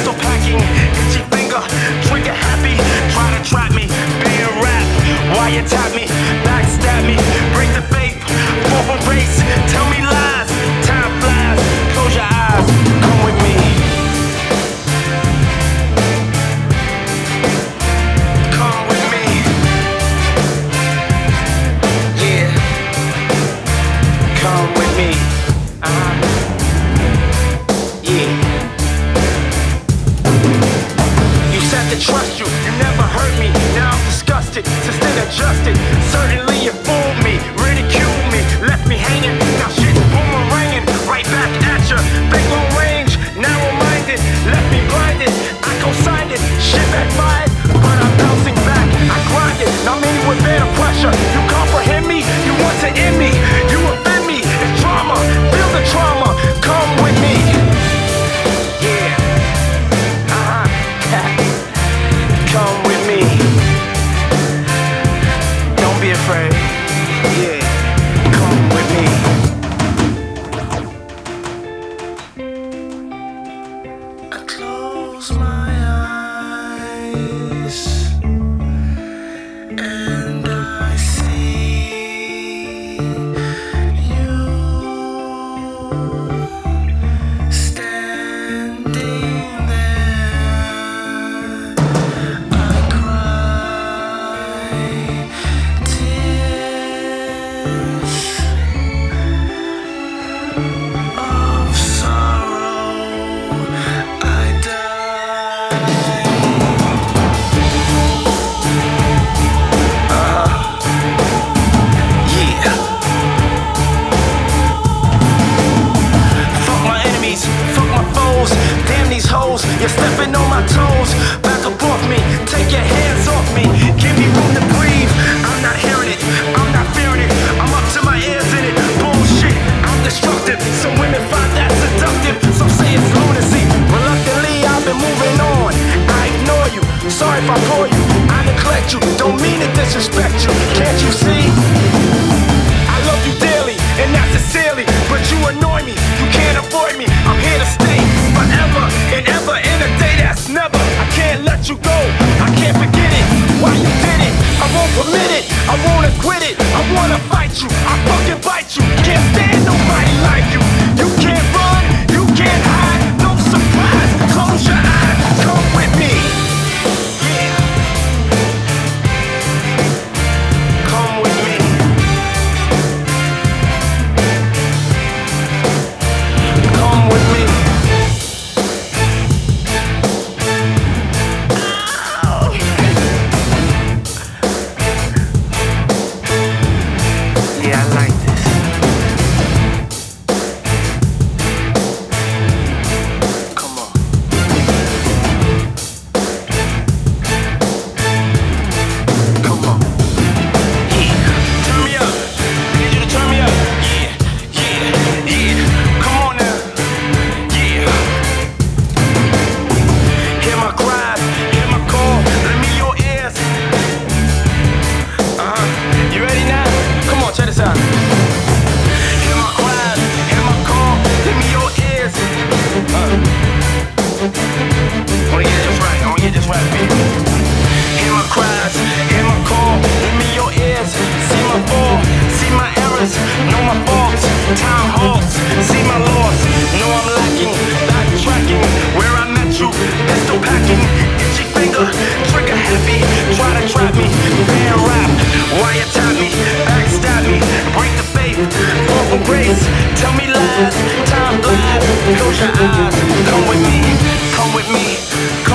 pistol packing, itchy finger, trigger happy. Try to trap me, being rap, wiretap me, backstab me, break the faith, fall from race, tell me lies, time flies, close your eyes, come with me. Come with me. Yeah. Come with me. Yeah. You said to trust you, you never hurt me. Now I'm disgusted, sustained adjusted. Certainly you fooled me, ridiculed me, left me hanging. Now shit's boomeranging, right back at ya. Big long range, narrow-minded, left me blinded. I co-signed it, shit backfired, but I'm bouncing back. I grind it, now many would bear the pressure. You comprehend me, you want to end me, you offend me. It's drama, feel the trauma. Come with me. Yeah. Come with me. Don't be afraid. Yeah. Come with me. I close my eyes and I see you standing there. I cry tears of sorrow. I die. Yeah. Fuck my enemies, fuck my foes. Damn these hoes, you're stepping on my toes. Back up off me, take your hands off me. Give me room to breathe. I'm not hearing it, I'm not fearing it. I'm up to my ears in it. Bullshit, I'm destructive. Some women find that seductive. Some say it's lunacy. Reluctantly, I've been moving on. I ignore you, sorry if I bore you. I neglect you, don't mean to disrespect you. Can't you see? I love you dearly, and not sincerely, but you annoy me, you can't avoid me. I'm here to stay forever and ever in a day that's never. I can't let you go, I can't forget it. Why you did it? I won't permit it, I won't acquit it. I wanna fight you, I fucking bite you. Can't stand nobody like you. You can't run, you can't hide, no surprise. Close your eyes, come with me. Yeah. Come with me. Come with me. Ow. Yeah, I like this. Come on. Come on. Yeah. Turn me up. I need you to turn me up. Yeah. Yeah. Yeah. Come on now. Yeah. Hear my cries, hear my call, lend me your ears. You ready now? Come on, check this out. Hear my cries, hear my call, lend me your ears. I wanna get this right, baby. Hear my cries, hear my call, lend me your ears. See my fall, see my errors, know my faults, time halts, see my loss, know I'm lacking, backtracking, where I met you, pistol packing, itchy finger, trigger happy, try to trap me, band rap, wiretap me, backstab me, break the faith, fall from grace, tell me lies, time flies, close your eyes, come with me,